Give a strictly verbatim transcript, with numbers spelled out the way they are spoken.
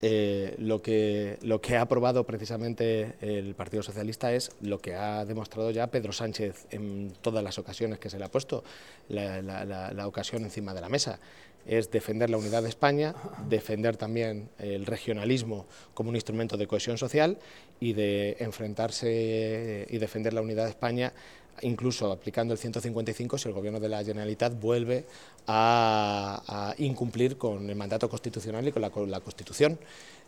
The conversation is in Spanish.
eh, lo, que, lo que ha aprobado precisamente el Partido Socialista es lo que ha demostrado ya Pedro Sánchez en todas las ocasiones que se le ha puesto la, la, la, la ocasión encima de la mesa. Es defender la unidad de España, defender también el regionalismo como un instrumento de cohesión social y de enfrentarse y defender la unidad de España, incluso aplicando el ciento cincuenta y cinco si el Gobierno de la Generalitat vuelve a, a incumplir con el mandato constitucional y con la, con la Constitución.